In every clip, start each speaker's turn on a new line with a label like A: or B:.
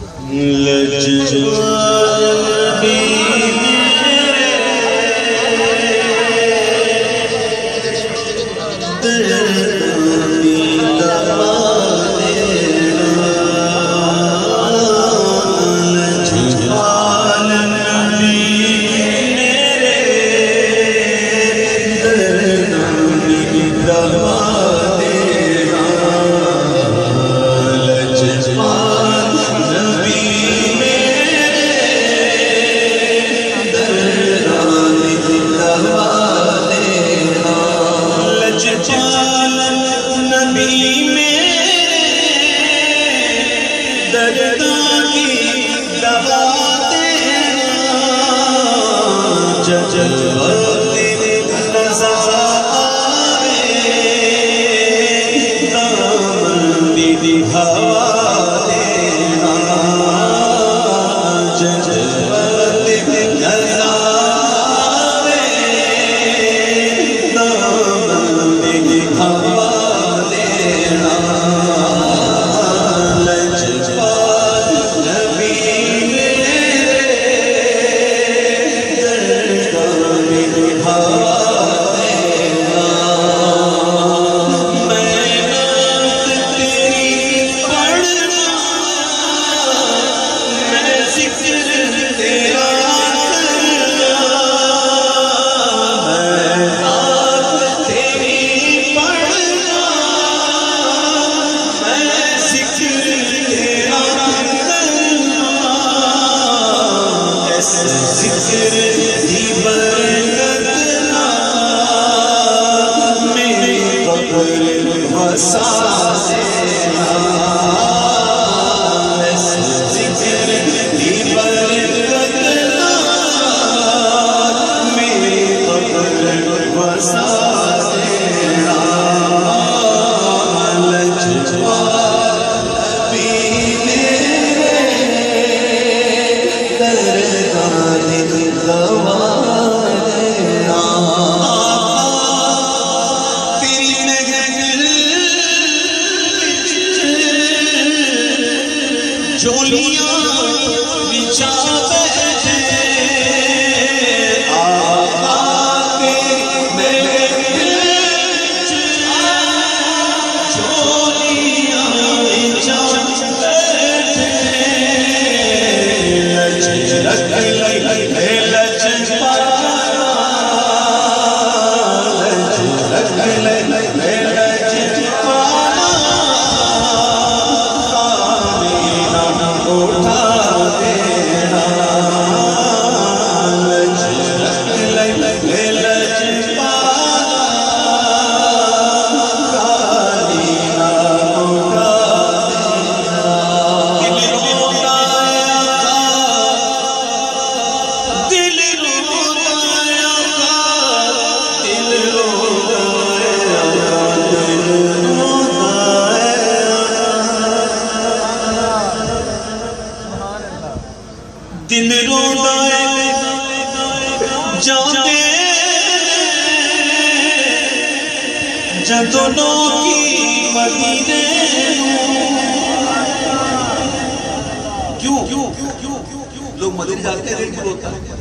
A: لوگ مدینے جاتے ہیں، دل ہوتا ہے.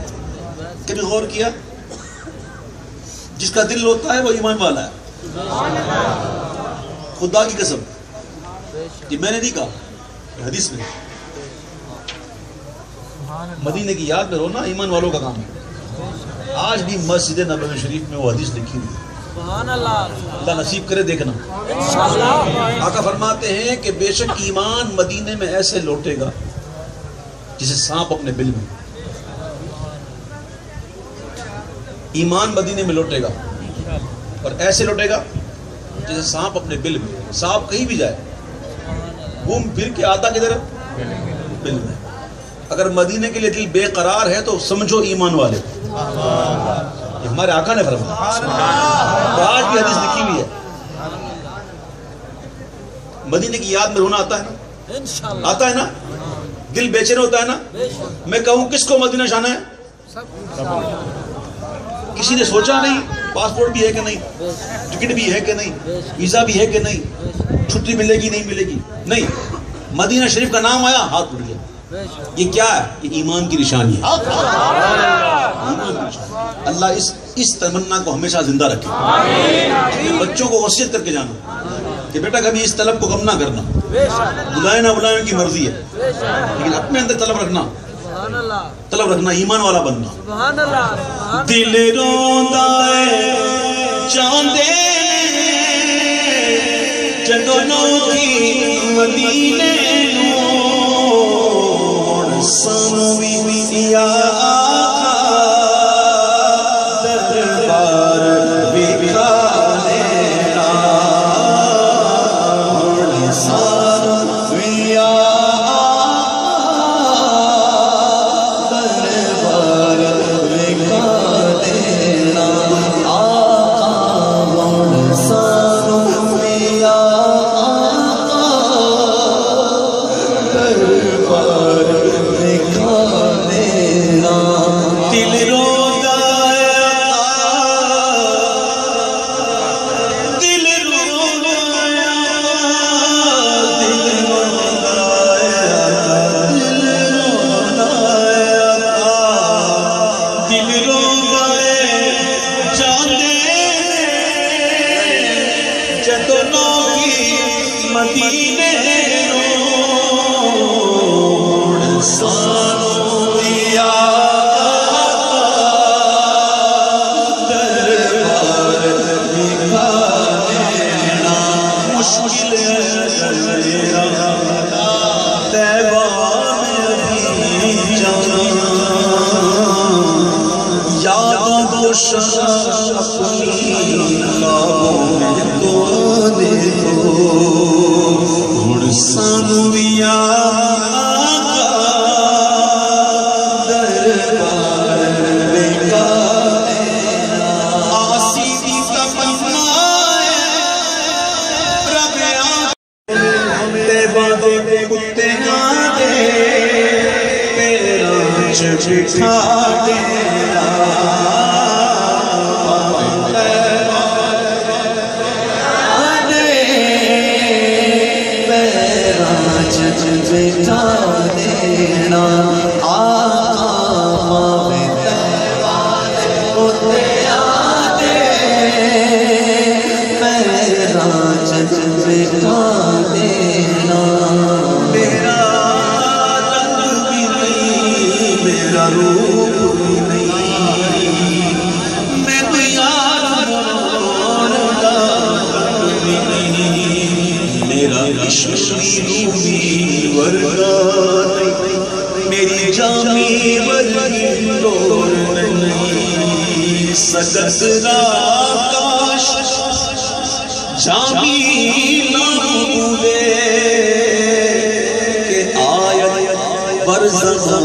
A: کبھی غور کیا؟ جس کا دل ہوتا ہے وہ ایمان والا ہے. خدا کی قسم، کہ میں نے نہیں کہا، حدیث میں مدینے کی یاد میں رونا ایمان والوں کا کام ہے. آج بھی مسجد نبوی شریف میں وہ حدیث لکھی ہوئی ہے. اللہ نصیب کرے دیکھنا. آقا فرماتے ہیں کہ بے شک ایمان مدینے میں ایسے لوٹے گا جسے سانپ اپنے بل میں. ایمان مدینے میں لوٹے گا اور ایسے لوٹے گا جیسے سانپ اپنے بل میں. سانپ کہیں بھی جائے گھوم پھر کے آتا کدھر؟ بل میں. اگر مدینے کے لیے دل بے قرار ہے تو سمجھو ایمان والے. یہ ہمارے آقا نے فرمایا. تو آج بھی حدیث لکھی ہوئی ہے. مدینے کی یاد میں رونا آتا ہے نا؟ آتا ہے نا؟ دل بے چین ہوتا ہے نا؟ میں کہوں کس کو مدینہ جانا ہے؟ کسی نے سوچا نہیں پاسپورٹ بھی ہے کہ نہیں، ٹکٹ بھی ہے کہ نہیں، ویزا بھی ہے کہ نہیں، چھٹی ملے گی نہیں ملے گی؟ نہیں. مدینہ شریف کا نام آیا ہاتھ اٹھ گیا. یہ کیا ہے؟ یہ ایمان کی نشانی ہے. اللہ اس تمنا کو ہمیشہ زندہ رکھے. بچوں کو وصیت کر کے جانا کہ بیٹا کبھی اس طلب کو کم نہ کرنا. بلائے نہ بلائے ان کی مرضی ہے، لیکن اپنے اندر طلب رکھنا ایمان والا بننا. دل روندا ہے چاندے جدوں نوکھی مدینے نوں سانو وی یا آقا دربار وکھا لینا. سانو وی یا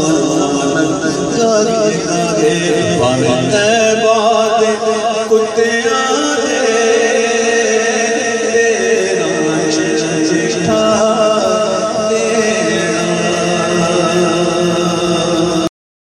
B: کتے